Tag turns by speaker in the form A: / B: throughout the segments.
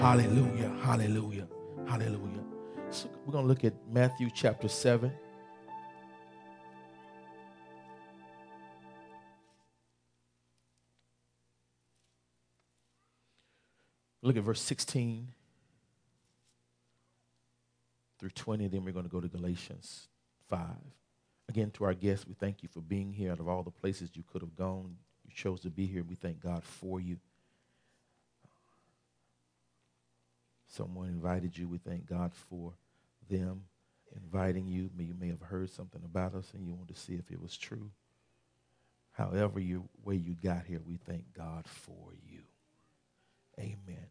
A: Hallelujah, hallelujah, hallelujah. So we're going to look at Matthew chapter 7. Look at verse 16 through 20, then we're going to go to Galatians 5. Again, to our guests, we thank you for being here. Out of all the places you could have gone, you chose to be here. We thank God for you. Someone invited you. We thank God for them inviting you. You may have heard something about us and you want to see if it was true. However way you got here, we thank God for you. Amen.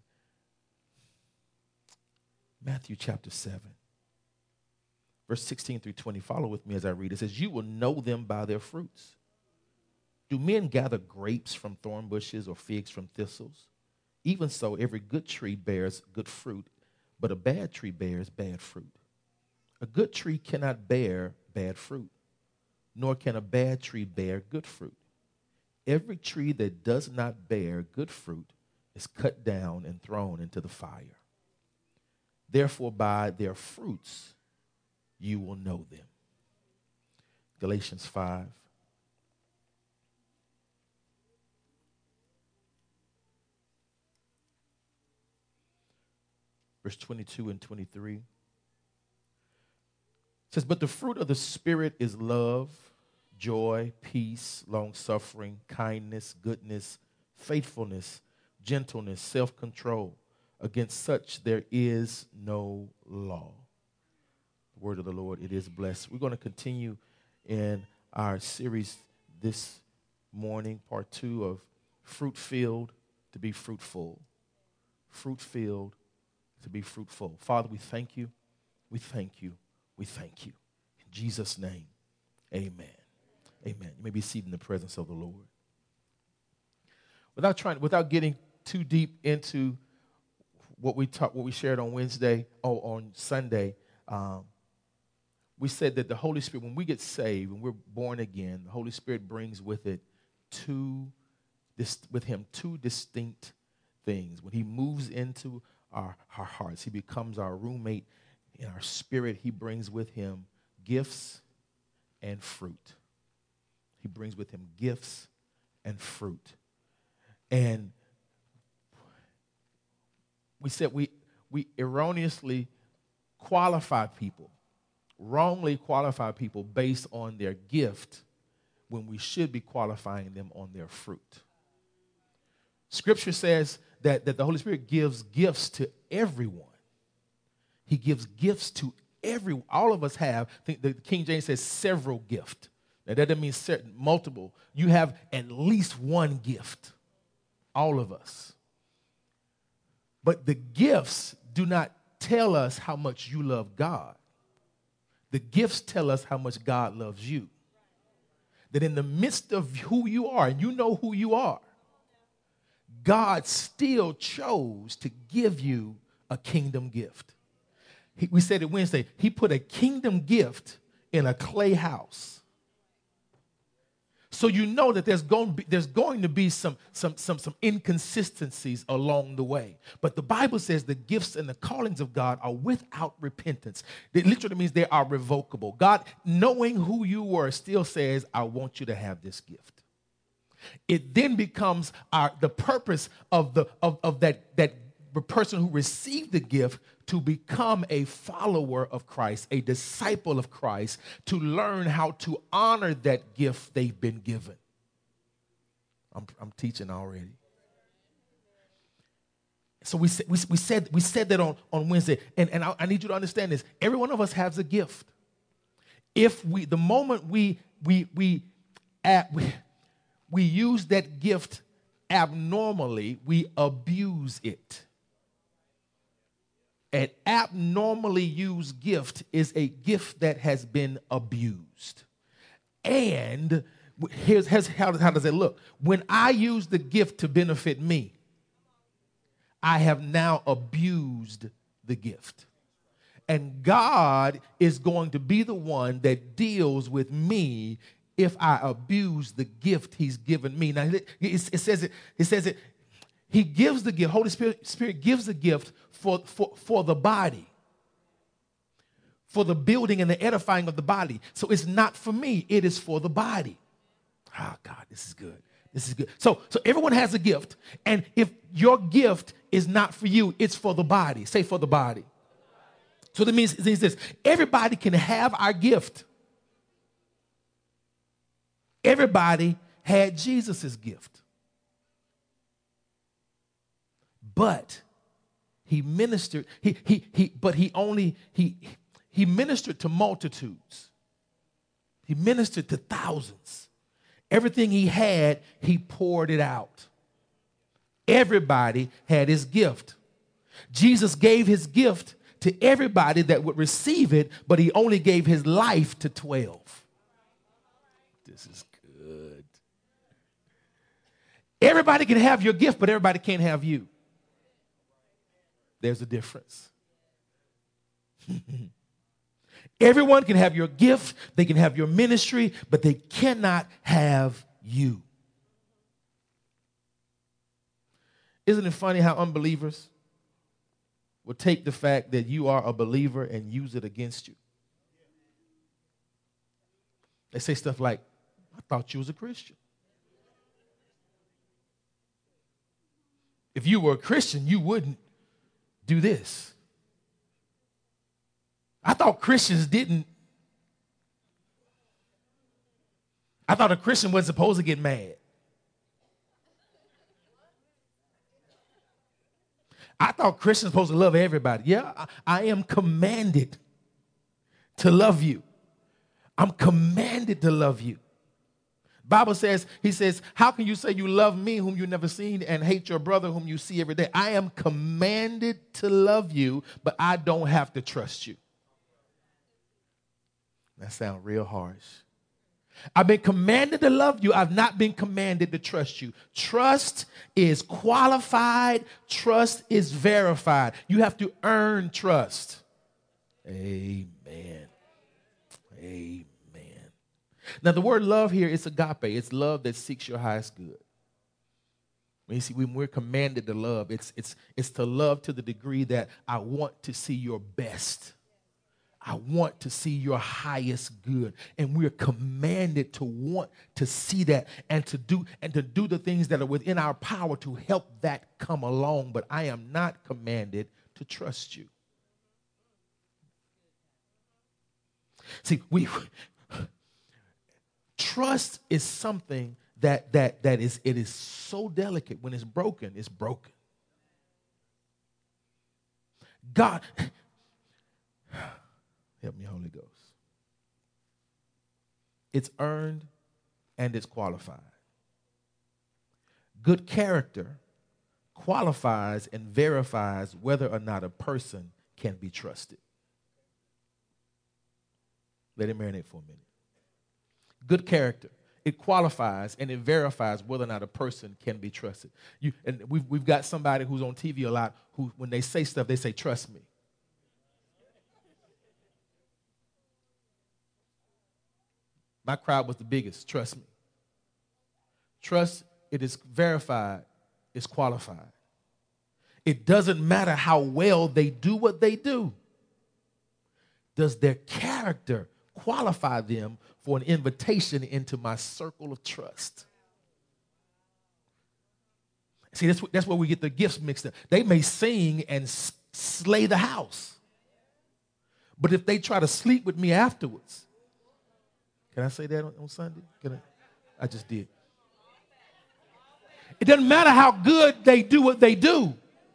A: Matthew chapter 7, verse 16 through 20. Follow with me as I read. It says, "You will know them by their fruits. Do men gather grapes from thorn bushes or figs from thistles? Even so, every good tree bears good fruit, but a bad tree bears bad fruit. A good tree cannot bear bad fruit, nor can a bad tree bear good fruit. Every tree that does not bear good fruit is cut down and thrown into the fire. Therefore, by their fruits you will know them." Galatians 5. Verse 22 and 23. It says, "But the fruit of the Spirit is love, joy, peace, long-suffering, kindness, goodness, faithfulness, gentleness, self-control. Against such there is no law." The word of the Lord, it is blessed. We're going to continue in our series this morning, part 2 of Fruit-Filled to be Fruitful. Fruit-Filled to be fruitful. Father, we thank you. We thank you. We thank you. In Jesus' name, amen. Amen. You may be seated in the presence of the Lord. Without getting too deep into what we shared on Wednesday or on Sunday, we said that the Holy Spirit, when we get saved, when we're born again, the Holy Spirit brings with it two distinct things. When he moves into our hearts, he becomes our roommate in our spirit. He brings with him gifts and fruit. He brings with him gifts and fruit. And we said we erroneously qualify people, wrongly qualify people based on their gift when we should be qualifying them on their fruit. Scripture says that the Holy Spirit gives gifts to everyone. He gives gifts to everyone. All of us have, I think the King James says several gifts. Now that doesn't mean multiple. You have at least one gift. All of us. But the gifts do not tell us how much you love God. The gifts tell us how much God loves you. That in the midst of who you are, and you know who you are, God still chose to give you a kingdom gift. We said it Wednesday. He put a kingdom gift in a clay house. So you know that there's going to be some inconsistencies along the way. But the Bible says the gifts and the callings of God are without repentance. It literally means they are revocable. God, knowing who you were, still says, I want you to have this gift. It then becomes the purpose of that person who received the gift to become a follower of Christ, a disciple of Christ, to learn how to honor that gift they've been given. I'm teaching already. So we said that on Wednesday, and I need you to understand this. Every one of us has a gift. If the moment we use that gift abnormally, we abuse it. An abnormally used gift is a gift that has been abused. And here's how does it look? When I use the gift to benefit me, I have now abused the gift. And God is going to be the one that deals with me if I abuse the gift he's given me. Now, it says it He gives the gift. Holy Spirit gives the gift for the body, for the building and the edifying of the body. So it's not for me. It is for the body. Oh, God, this is good. This is good. So everyone has a gift. And if your gift is not for you, it's for the body. Say for the body. So that means this. Everybody can have our gift. Everybody had Jesus' gift. But he ministered, he ministered to multitudes. He ministered to thousands. Everything he had, he poured it out. Everybody had his gift. Jesus gave his gift to everybody that would receive it, but he only gave his life to 12. This is good. Everybody can have your gift, but everybody can't have you. There's a difference. Everyone can have your gift, they can have your ministry, but they cannot have you. Isn't it funny how unbelievers will take the fact that you are a believer and use it against you? They say stuff like, I thought you was a Christian. If you were a Christian, you wouldn't do this. I thought Christians didn't. I thought a Christian wasn't supposed to get mad. I thought Christians were supposed to love everybody. Yeah, I am commanded to love you. I'm commanded to love you. Bible says, he says, how can you say you love me whom you never seen and hate your brother whom you see every day? I am commanded to love you, but I don't have to trust you. That sounds real harsh. I've been commanded to love you. I've not been commanded to trust you. Trust is qualified. Trust is verified. You have to earn trust. Amen. Amen. Now, the word love here is agape. It's love that seeks your highest good. When we're commanded to love, it's to love to the degree that I want to see your best. I want to see your highest good. And we're commanded to want to see that and to do the things that are within our power to help that come along. But I am not commanded to trust you. See, trust is something that is so delicate. When it's broken, it's broken. God, help me, Holy Ghost. It's earned and it's qualified. Good character qualifies and verifies whether or not a person can be trusted. Let it marinate for a minute. Good character, it qualifies and it verifies whether or not a person can be trusted. We've got somebody who's on TV a lot who, when they say stuff, they say, trust me. My crowd was the biggest, trust me. Trust, it is verified, it's qualified. It doesn't matter how well they do what they do. Does their character qualify them for an invitation into my circle of trust? See, that's where we get the gifts mixed up. They may sing and slay the house, but if they try to sleep with me afterwards, can I say that on Sunday? I just did. It doesn't matter how good they do what they do.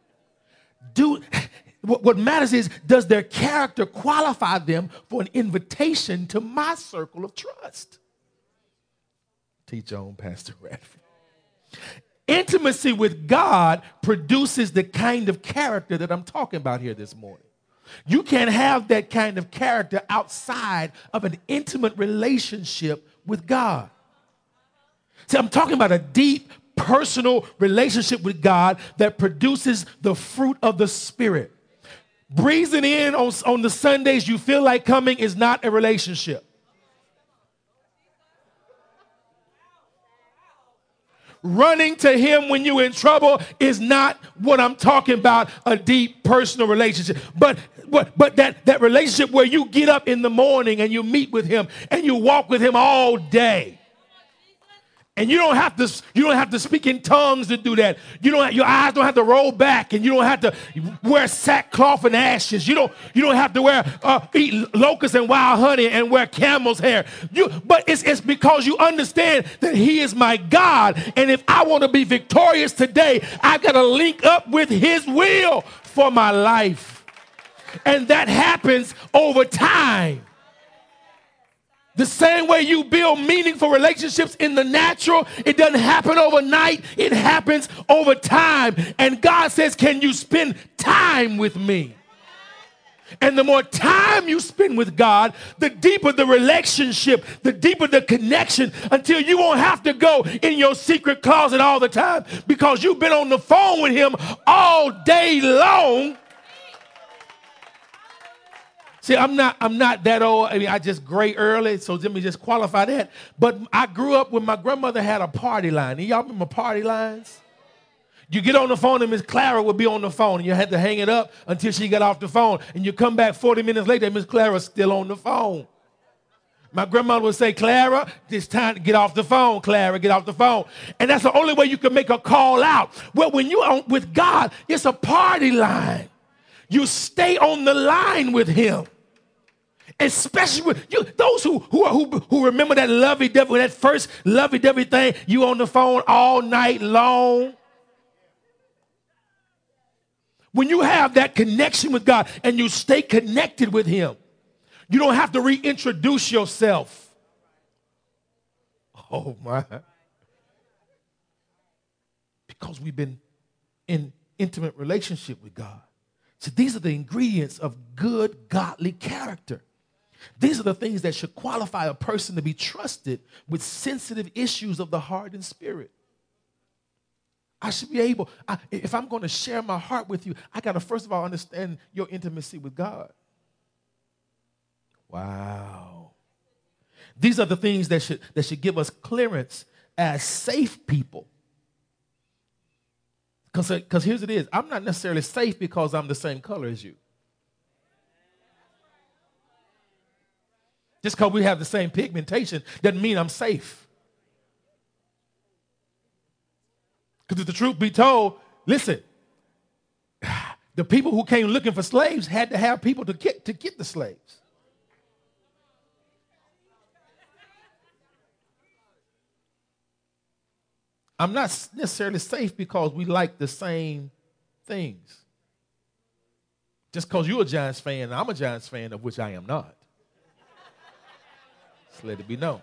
A: What matters is, does their character qualify them for an invitation to my circle of trust? Teach on, Pastor Radford. Intimacy with God produces the kind of character that I'm talking about here this morning. You can't have that kind of character outside of an intimate relationship with God. See, I'm talking about a deep, personal relationship with God that produces the fruit of the Spirit. Breezing in on the Sundays you feel like coming is not a relationship. running to him when you're in trouble is not what I'm talking about, a deep personal relationship. But that relationship where you get up in the morning and you meet with him and you walk with him all day. And you don't have to speak in tongues to do that. Your eyes don't have to roll back, and you don't have to wear sackcloth and ashes. You don't have to eat locusts and wild honey and wear camel's hair. But it's because you understand that he is my God, and if I want to be victorious today, I got to link up with his will for my life. And that happens over time. The same way you build meaningful relationships in the natural, it doesn't happen overnight. It happens over time. And God says, can you spend time with me? And the more time you spend with God, the deeper the relationship, the deeper the connection, until you won't have to go in your secret closet all the time because you've been on the phone with him all day long. See, I'm not that old. I mean, I just gray early, so let me just qualify that. But I grew up when my grandmother had a party line. And y'all remember party lines? You get on the phone and Miss Clara would be on the phone, and you had to hang it up until she got off the phone. And you come back 40 minutes later, and Miss Clara's still on the phone. My grandmother would say, Clara, it's time to get off the phone, Clara, get off the phone. And that's the only way you can make a call out. Well, when you're on with God, it's a party line. You stay on the line with him. Especially with you, those who remember that lovey-dovey, that first lovey-dovey thing, you on the phone all night long. When you have that connection with God and you stay connected with him, you don't have to reintroduce yourself. Oh, my. Because we've been in intimate relationship with God. So these are the ingredients of good, godly character. These are the things that should qualify a person to be trusted with sensitive issues of the heart and spirit. I should be able, if I'm going to share my heart with you, I got to first of all understand your intimacy with God. Wow. These are the things that should give us clearance as safe people. Because here's it is, I'm not necessarily safe because I'm the same color as you. Just because we have the same pigmentation doesn't mean I'm safe. Because if the truth be told, listen, the people who came looking for slaves had to have people to get the slaves. I'm not necessarily safe because we like the same things. Just because you're a Giants fan, I'm a Giants fan, of which I am not. Just let it be known.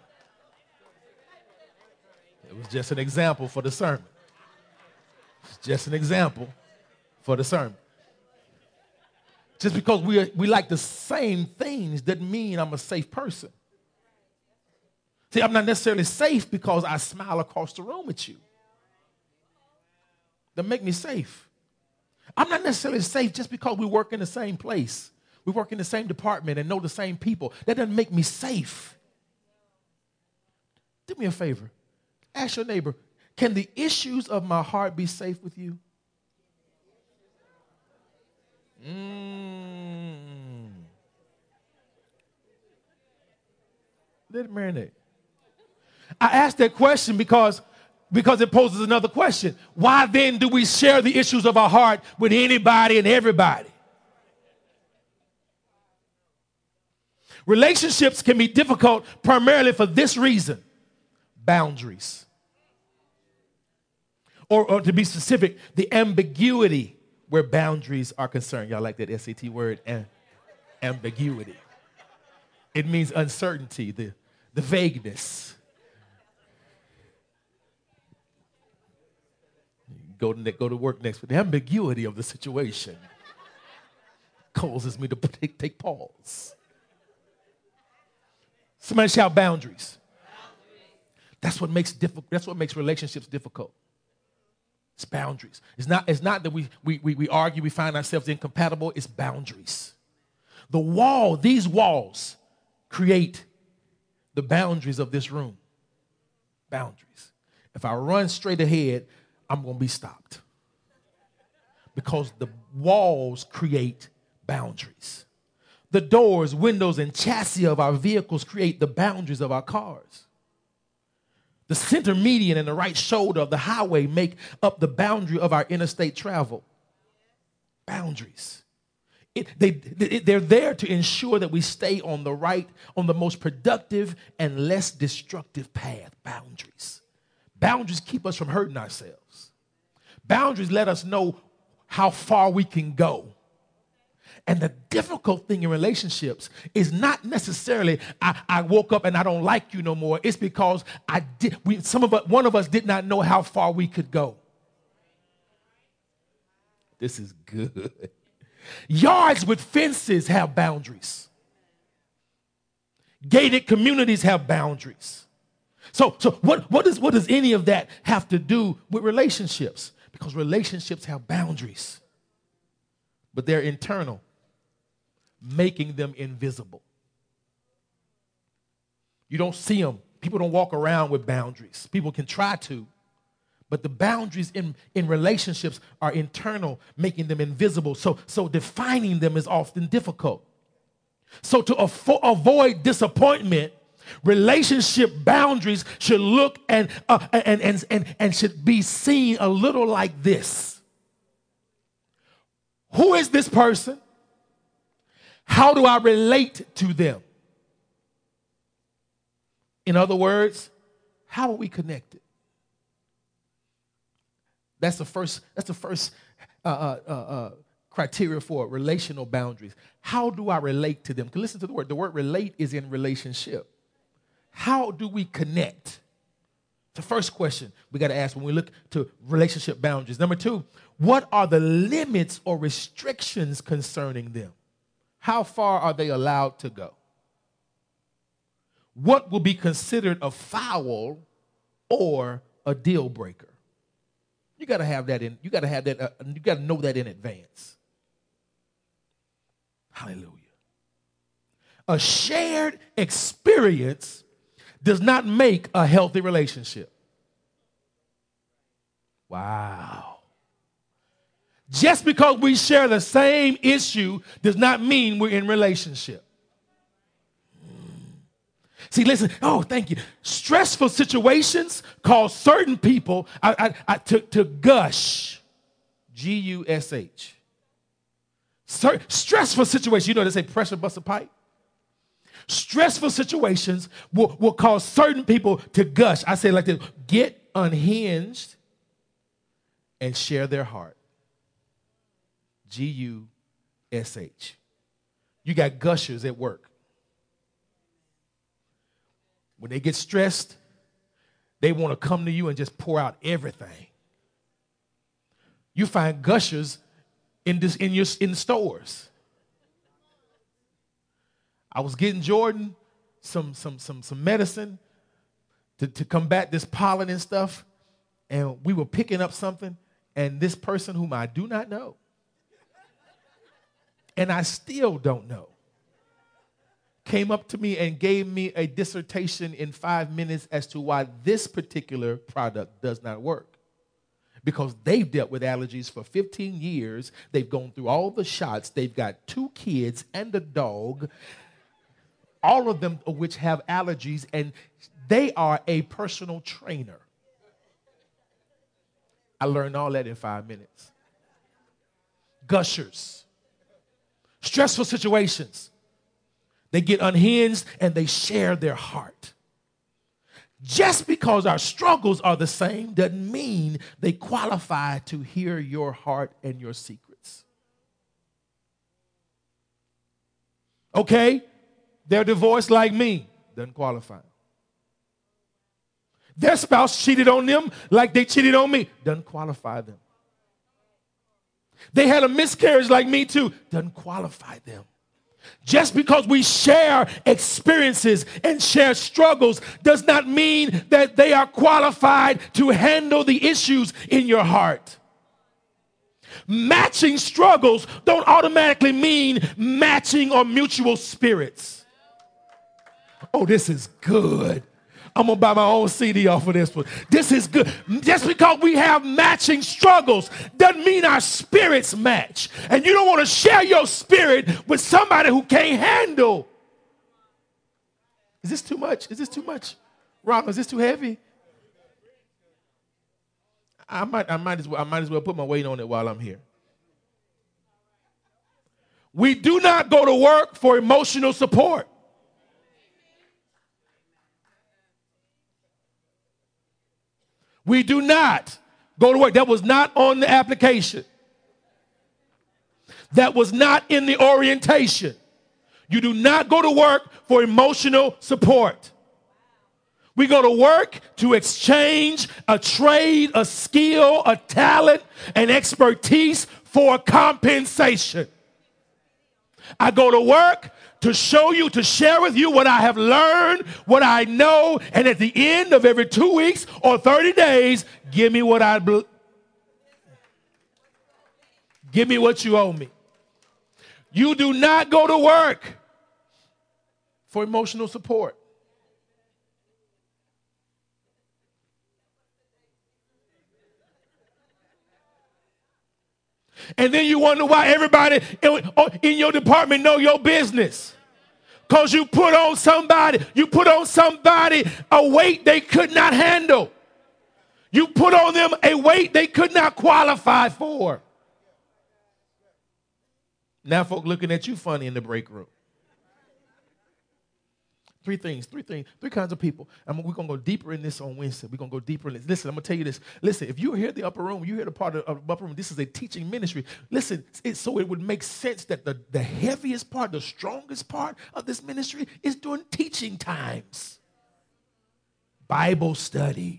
A: It was just an example for the sermon. It's just an example for the sermon. Just because we like the same things doesn't mean I'm a safe person. See, I'm not necessarily safe because I smile across the room at you. That make me safe. I'm not necessarily safe just because we work in the same place. We work in the same department and know the same people. That doesn't make me safe. Do me a favor. Ask your neighbor, can the issues of my heart be safe with you? Let it marinate. I asked that question because it poses another question. Why then do we share the issues of our heart with anybody and everybody? Relationships can be difficult primarily for this reason: boundaries. Or to be specific, the ambiguity where boundaries are concerned. Y'all like that SAT word? Ambiguity. It means uncertainty, the vagueness. Go to work next, but the ambiguity of the situation causes me to take pause. Somebody shout boundaries. That's what makes relationships difficult. It's boundaries. It's not that we argue, we find ourselves incompatible. It's boundaries. These walls create the boundaries of this room. Boundaries. If I run straight ahead, I'm going to be stopped. Because the walls create boundaries. The doors, windows, and chassis of our vehicles create the boundaries of our cars. The center median and the right shoulder of the highway make up the boundary of our interstate travel. Boundaries. They're there to ensure that we stay on the most productive and less destructive path. Boundaries. Boundaries keep us from hurting ourselves. Boundaries let us know how far we can go. And the difficult thing in relationships is not necessarily I woke up and I don't like you no more. It's because one of us did not know how far we could go. This is good. Yards with fences have boundaries. Gated communities have boundaries. So what does any of that have to do with relationships? Because relationships have boundaries, but they're internal, making them invisible. You don't see them. People don't walk around with boundaries. People can try to, but the boundaries in relationships are internal, making them invisible. So defining them is often difficult. So to avoid disappointment, relationship boundaries should look and should be seen a little like this. Who is this person? How do I relate to them? In other words, how are we connected? That's the first criteria for relational boundaries. How do I relate to them? Because listen to the word. The word relate is in relationship. How do we connect? The first question we got to ask when we look to relationship boundaries. Number two, what are the limits or restrictions concerning them? How far are they allowed to go? What will be considered a foul or a deal breaker? You got to have that in. You got to know that in advance. Hallelujah. A shared experience does not make a healthy relationship. Wow. Just because we share the same issue does not mean we're in relationship. See, listen. Oh, thank you. Stressful situations cause certain people to gush. G-U-S-H. Stressful situations. You know they say pressure busts a pipe. Stressful situations will cause certain people to gush. I say it like this: get unhinged and share their heart. G-U-S-H. You got gushers at work. When they get stressed, they want to come to you and just pour out everything. You find gushers in stores. I was getting Jordan some medicine to combat this pollen and stuff, and we were picking up something, and this person whom I do not know, and I still don't know, came up to me and gave me a dissertation in 5 minutes as to why this particular product does not work. Because they've dealt with allergies for 15 years. They've gone through all the shots. They've got 2 kids and a dog, all of them of which have allergies, and they are a personal trainer. I learned all that in 5 minutes. Gushers. Stressful situations. They get unhinged and they share their heart. Just because our struggles are the same doesn't mean they qualify to hear your heart and your secrets. Okay, they're divorced like me. Doesn't qualify. Their spouse cheated on them like they cheated on me. Doesn't qualify them. They had a miscarriage like me too. Doesn't qualify them. Just because we share experiences and share struggles does not mean that they are qualified to handle the issues in your heart. Matching struggles don't automatically mean matching or mutual spirits. Oh, this is good. I'm going to buy my own CD off of this one. This is good. Just because we have matching struggles doesn't mean our spirits match. And you don't want to share your spirit with somebody who can't handle. Is this too much? Is this too much? Ron, is this too heavy? I might as well put my weight on it while I'm here. We do not go to work for emotional support. We do not go to work. That was not on the application. That was not in the orientation. You do not go to work for emotional support. We go to work to exchange a trade, a skill, a talent, and expertise for compensation. I go to work to show you, to share with you what I have learned, what I know, and at the end of every 2 weeks or 30 days, give me what give me what you owe me. You do not go to work for emotional support. And then you wonder why everybody in your department know your business. Because you put on somebody a weight they could not handle. You put on them a weight they could not qualify for. Now folk looking at you funny in the break room. Three kinds of people. We're going to go deeper in this on Wednesday. We're going to go deeper in this. Listen, I'm going to tell you this. Listen, if you're here in the upper room, you're here the part of the upper room, this is a teaching ministry. Listen, so it would make sense that the heaviest part, the strongest part of this ministry is during teaching times. Bible study.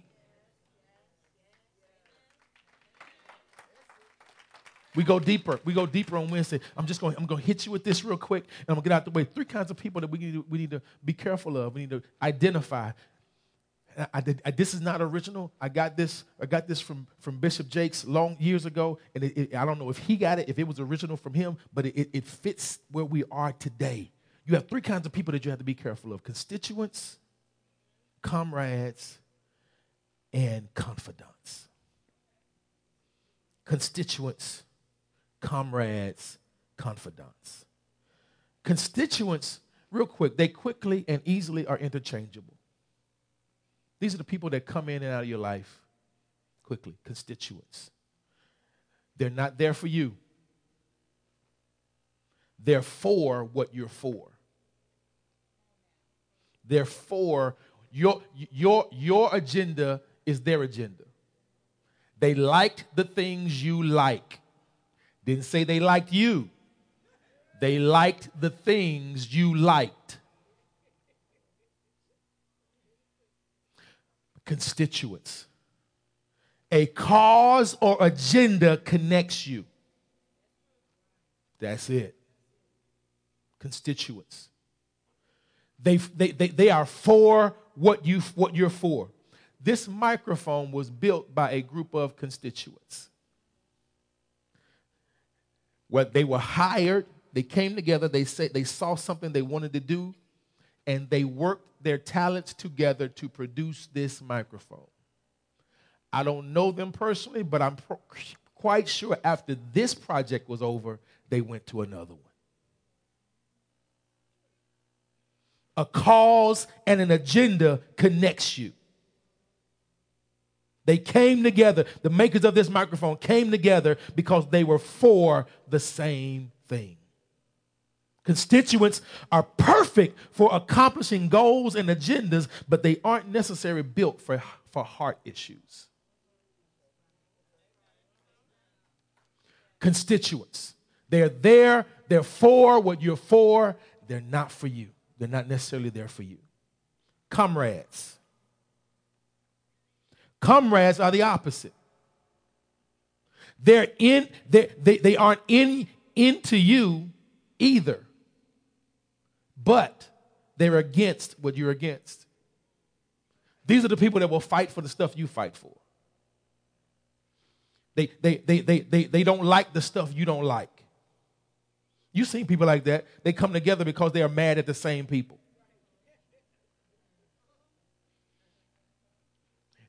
A: We go deeper. We go deeper on Wednesday. I'm going to hit you with this real quick, and I'm going to get out the way. 3 kinds of people that we need to be careful of. We need to identify. This is not original. I got this from Bishop Jakes long years ago, and I don't know if he got it, if it was original from him, but it fits where we are today. You have 3 kinds of people that you have to be careful of: constituents, comrades, and confidants. Constituents, comrades, confidants. Constituents, real quick, they quickly and easily are interchangeable. These are the people that come in and out of your life quickly. Constituents. They're not there for you. They're for what you're for. They're for your agenda is their agenda. They liked the things you like. Didn't say they liked you. They liked the things you liked. Constituents. A cause or agenda connects you. That's it. Constituents. They are for what you're for. This microphone was built by a group of constituents. Where they were hired, they came together, they saw something they wanted to do, and they worked their talents together to produce this microphone. I don't know them personally, but I'm quite sure after this project was over, they went to another one. A cause and an agenda connects you. They came together. The makers of this microphone came together because they were for the same thing. Constituents are perfect for accomplishing goals and agendas, but they aren't necessarily built for heart issues. Constituents. They're there. They're for what you're for. They're not for you. They're not necessarily there for you. Comrades. Comrades are the opposite. They aren't into you either, but they're against what you're against. These are the people that will fight for the stuff you fight for. They don't like the stuff you don't like. You've seen people like that. They come together because they are mad at the same people.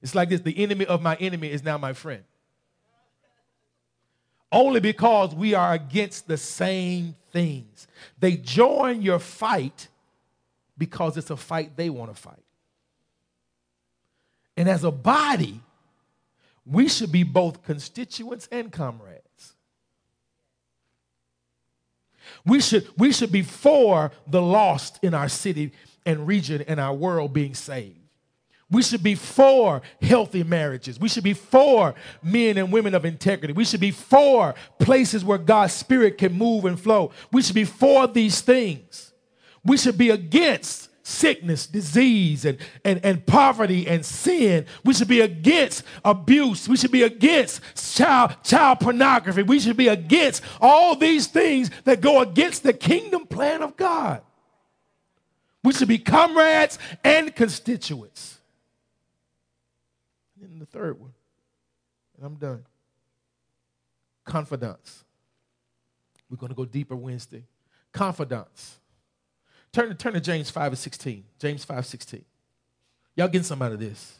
A: It's like this: the enemy of my enemy is now my friend. Only because we are against the same things. They join your fight because it's a fight they want to fight. And as a body, we should be both constituents and comrades. We should be for the lost in our city and region and our world being saved. We should be for healthy marriages. We should be for men and women of integrity. We should be for places where God's Spirit can move and flow. We should be for these things. We should be against sickness, disease, and poverty and sin. We should be against abuse. We should be against child pornography. We should be against all these things that go against the kingdom plan of God. We should be comrades and constituents. And the third one, and I'm done. Confidence. We're going to go deeper Wednesday. Confidence. Turn to James 5:16. James 5:16. Y'all getting some out of this?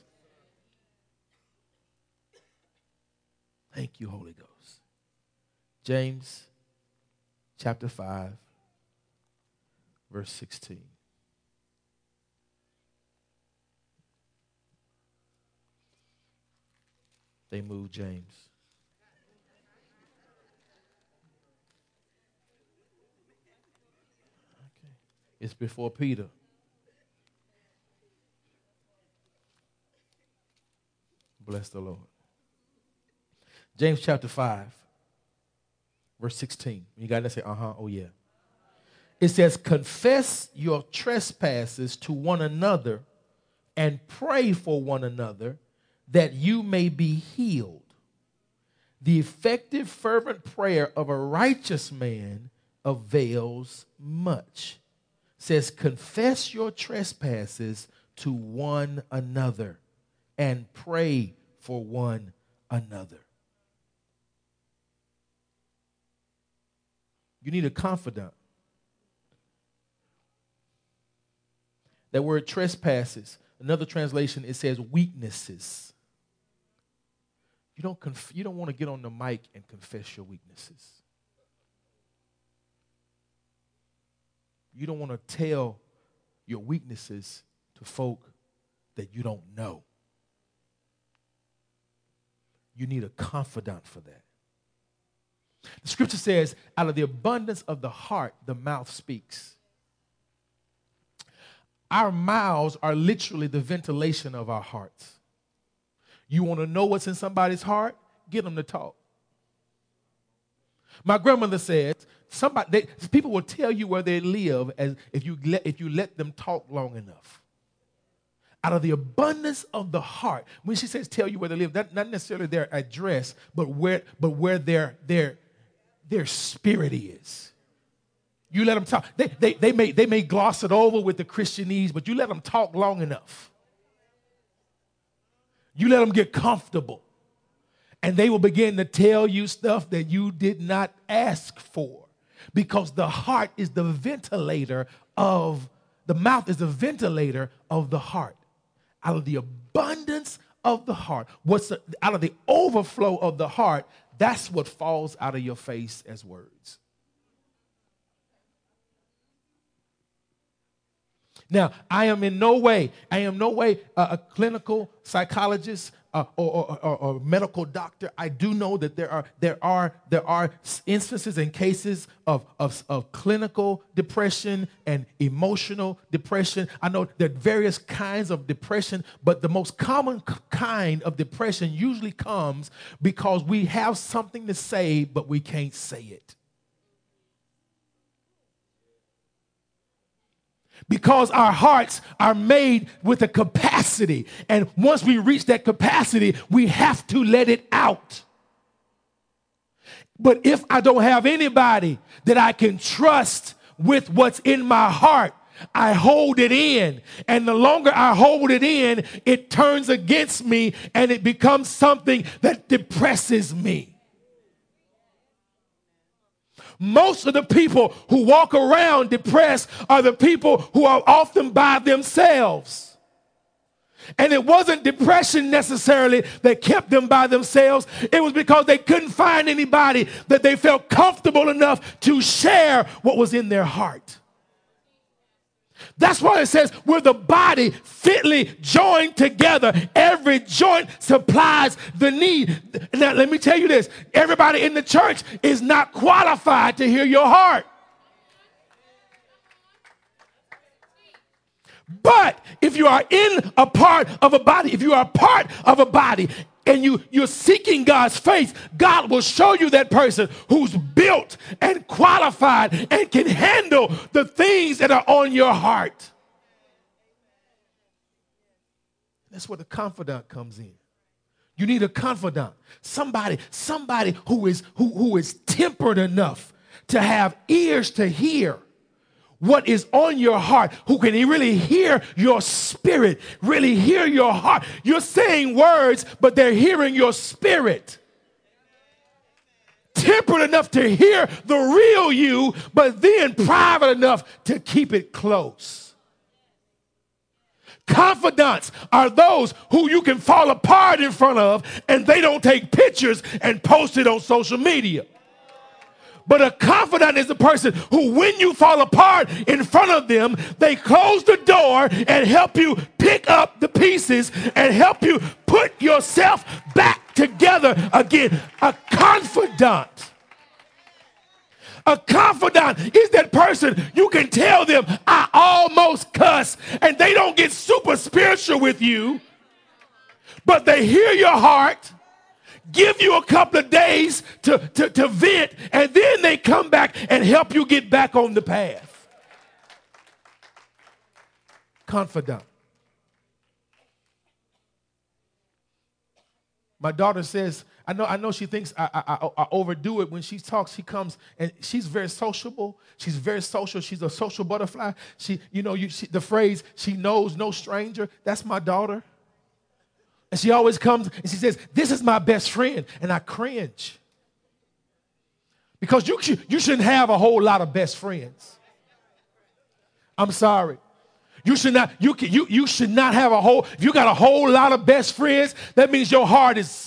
A: Thank you, Holy Ghost. James chapter 5, verse 16. They moved James. Okay. It's before Peter. Bless the Lord. James chapter 5, verse 16. You got to say, oh yeah. It says, confess your trespasses to one another and pray for one another that you may be healed. The effective, fervent prayer of a righteous man avails much. It says, confess your trespasses to one another and pray for one another. You need a confidant. That word trespasses, another translation, it says weaknesses. You don't want to get on the mic and confess your weaknesses. You don't want to tell your weaknesses to folk that you don't know. You need a confidant for that. The scripture says, out of the abundance of the heart, the mouth speaks. Our mouths are literally the ventilation of our hearts. You want to know what's in somebody's heart? Get them to talk. My grandmother said, people will tell you where they live as if you let them talk long enough. Out of the abundance of the heart, when she says tell you where they live, not necessarily their address, but where their spirit is. You let them talk. They may gloss it over with the Christianese, but you let them talk long enough. You let them get comfortable, and they will begin to tell you stuff that you did not ask for, because the heart is the ventilator of, the mouth is the ventilator of the heart. Out of the abundance of the heart, out of the overflow of the heart, that's what falls out of your face as words. Now, I am no way a clinical psychologist or medical doctor. I do know that there are instances and cases of clinical depression and emotional depression. I know there are various kinds of depression, but the most common kind of depression usually comes because we have something to say, but we can't say it. Because our hearts are made with a capacity. And once we reach that capacity, we have to let it out. But if I don't have anybody that I can trust with what's in my heart, I hold it in. And the longer I hold it in, it turns against me and it becomes something that depresses me. Most of the people who walk around depressed are the people who are often by themselves. And it wasn't depression necessarily that kept them by themselves. It was because they couldn't find anybody that they felt comfortable enough to share what was in their heart. That's why it says we're the body fitly joined together. Every joint supplies the need. Now, let me tell you this. Everybody in the church is not qualified to hear your heart. But if you are in a part of a body, if you are a part of a body and you're seeking God's face, God will show you that person who's built and qualified and can handle the things that are on your heart. That's where the confidant comes in. You need a confidant, somebody who is tempered enough to have ears to hear what is on your heart, who can really hear your spirit, really hear your heart. You're saying words, but they're hearing your spirit. Tempered enough to hear the real you, but then private enough to keep it close. Confidants are those who you can fall apart in front of, and they don't take pictures and post it on social media. But a confidant is the person who, when you fall apart in front of them, they close the door and help you pick up the pieces and help you put yourself back together again. A confidant. A confidant is that person you can tell them, I almost cuss, and they don't get super spiritual with you, but they hear your heart, give you a couple of days to vent, and then they come back and help you get back on the path. Confidant. My daughter says, I know she thinks I overdo it when she talks. She comes and she's very sociable. She's very social. She's a social butterfly. The phrase, she knows no stranger, that's my daughter. And she always comes and she says, this is my best friend. And I cringe. Because you shouldn't have a whole lot of best friends. I'm sorry. You should not have if you got a whole lot of best friends, that means your heart is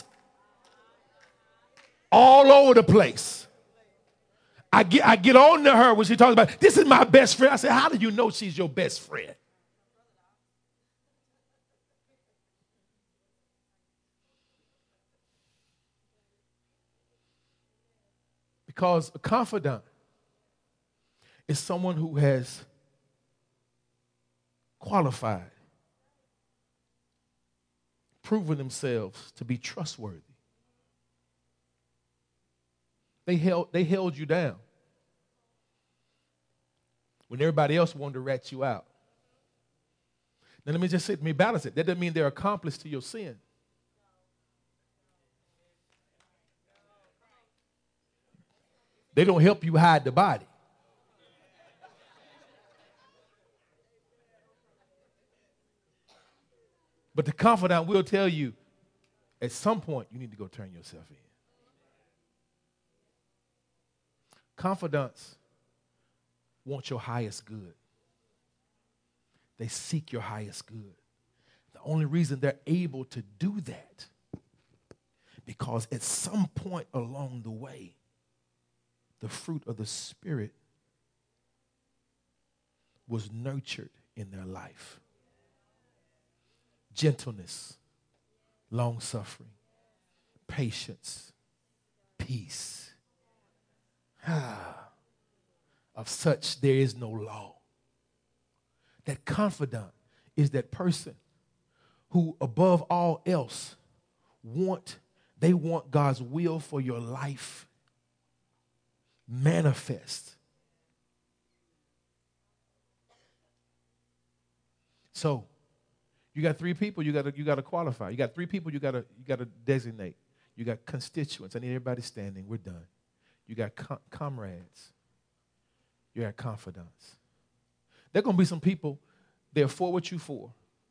A: all over the place. I get on to her when she talks about, this is my best friend. I say, how do you know she's your best friend? Because a confidant is someone who has qualified, proven themselves to be trustworthy. They held you down when everybody else wanted to rat you out. Now let me balance it. That doesn't mean they're accomplice to your sin. They don't help you hide the body. But the confidant will tell you, at some point, you need to go turn yourself in. Confidants want your highest good. They seek your highest good. The only reason they're able to do that, because at some point along the way, the fruit of the Spirit was nurtured in their life. Gentleness, long-suffering, patience, peace. Of such there is no law. That confidant is that person who, above all else, they want God's will for your life manifest. So, you got three people you got to qualify. You got three people you got to designate. You got constituents. I need everybody standing. We're done. You got comrades. You got confidants. There are going to be some people, they're for what you for.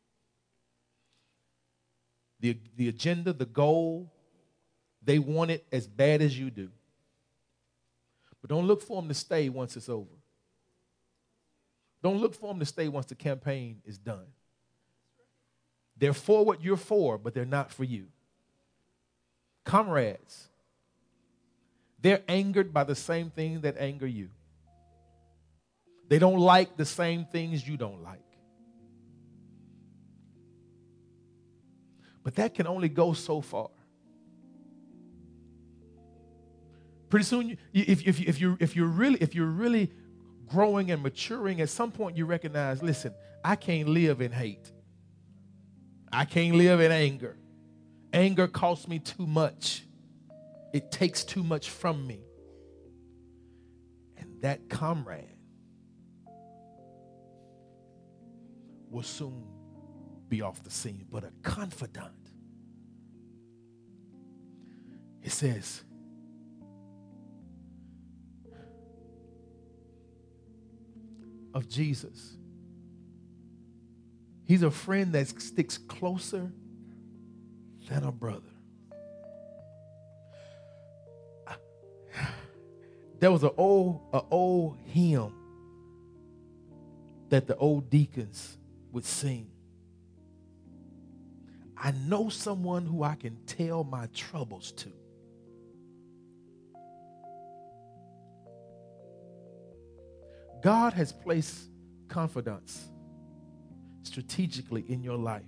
A: The agenda, the goal, they want it as bad as you do. But don't look for them to stay once it's over. Don't look for them to stay once the campaign is done. They're for what you're for, but they're not for you. Comrades. They're angered by the same things that anger you. They don't like the same things you don't like. But that can only go so far. Pretty soon, if you're really growing and maturing, at some point you recognize, listen, I can't live in hate. I can't live in anger. Anger costs me too much. It takes too much from me. And that comrade will soon be off the scene. But a confidant, it says, of Jesus. He's a friend that sticks closer than a brother. There was an old hymn that the old deacons would sing. I know someone who I can tell my troubles to. God has placed confidants strategically in your life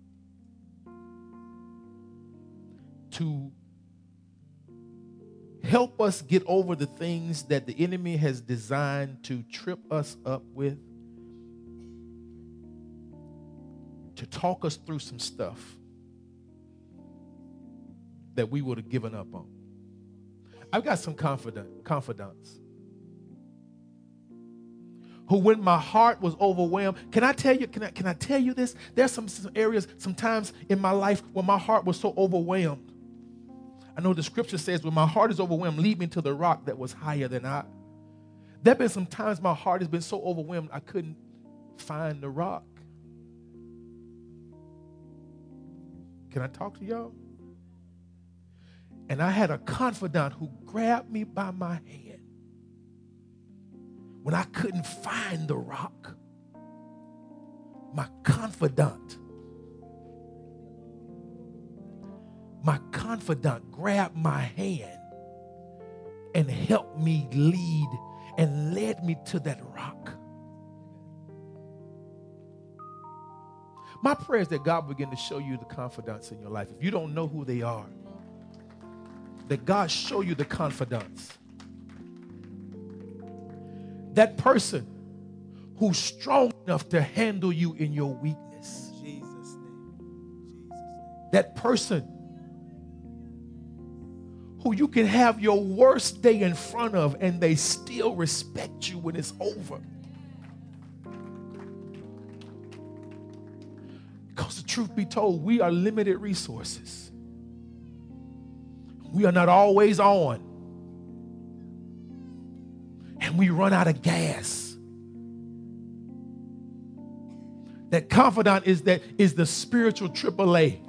A: to help us get over the things that the enemy has designed to trip us up with, to talk us through some stuff that we would have given up on. I've got some confidants who, when my heart was overwhelmed, can I tell you this? There's some areas sometimes in my life where my heart was so overwhelmed. I know the scripture says, when my heart is overwhelmed, lead me to the rock that was higher than I. There have been some times my heart has been so overwhelmed I couldn't find the rock. Can I talk to y'all? And I had a confidant who grabbed me by my hand when I couldn't find the rock. My confidant grabbed my hand and helped me lead and led me to that rock. My prayer is that God begin to show you the confidants in your life. If you don't know who they are, that God show you the confidants. That person who's strong enough to handle you in your weakness.
B: Jesus' name.
A: That person who you can have your worst day in front of and they still respect you when it's over. Because the truth be told, we are limited resources. We are not always on. And we run out of gas. That confidant is the spiritual AAA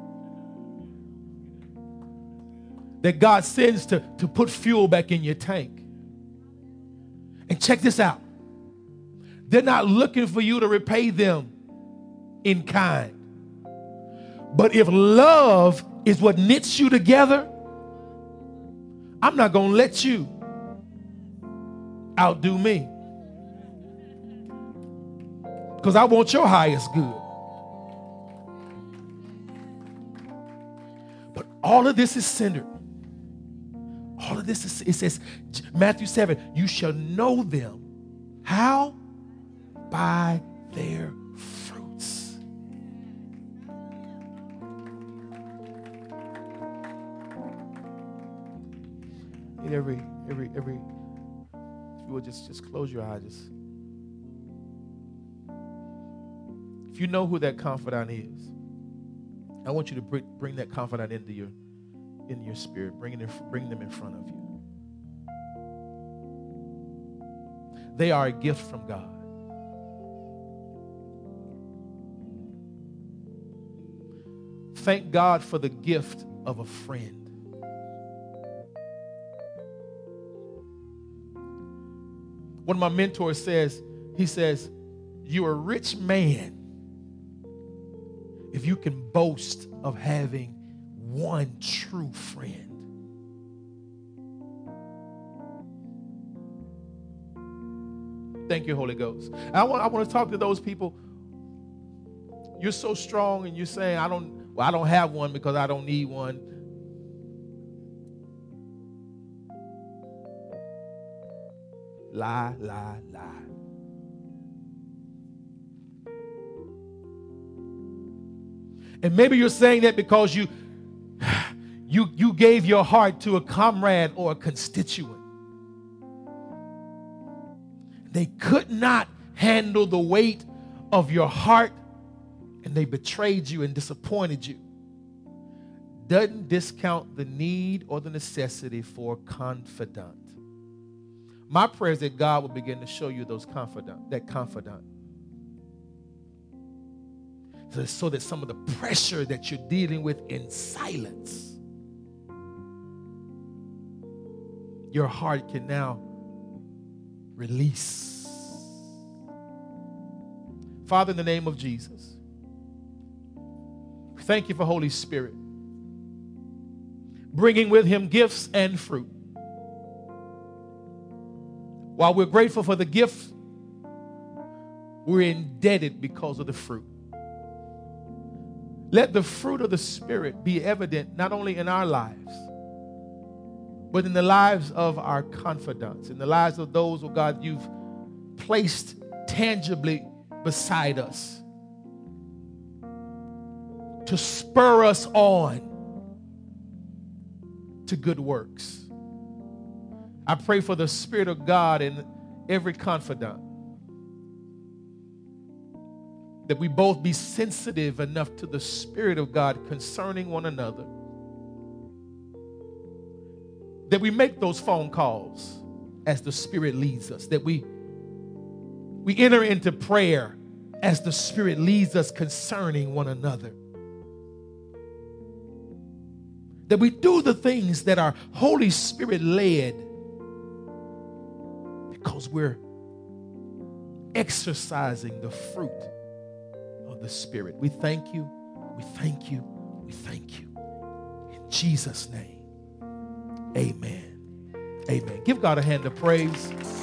A: that God sends to put fuel back in your tank. And check this out. They're not looking for you to repay them in kind. But if love is what knits you together, I'm not going to let you outdo me. Because I want your highest good. But all of this is centered. All of this is, it says, Matthew 7, you shall know them. How? By their fruits. Every if you would just close your eyes. If you know who that confidant is, I want you to bring that confidant into your spirit. Bring them in front of you. They are a gift from God. Thank God for the gift of a friend. One of my mentors says, he says, you're a rich man if you can boast of having one true friend. Thank you, Holy Ghost. I want to talk to those people. You're so strong and you're saying, I don't have one because I don't need one. Lie, lie, lie. And maybe you're saying that because you gave your heart to a comrade or a constituent. They could not handle the weight of your heart, and they betrayed you and disappointed you. Doesn't discount the need or the necessity for a confidant. My prayer is that God will begin to show you that confidant. So that some of the pressure that you're dealing with in silence, your heart can now release. Father, in the name of Jesus, thank you for Holy Spirit bringing with him gifts and fruit. While we're grateful for the gift, we're indebted because of the fruit. Let the fruit of the Spirit be evident not only in our lives, but in the lives of our confidants, in the lives of those, oh God, you've placed tangibly beside us to spur us on to good works. I pray for the Spirit of God in every confidant, that we both be sensitive enough to the Spirit of God concerning one another, that we make those phone calls as the Spirit leads us, that we enter into prayer as the Spirit leads us concerning one another, that we do the things that are Holy Spirit led because we're exercising the fruit of the Spirit. We thank you, we thank you, we thank you. In Jesus' name, amen. Amen. Give God a hand of praise.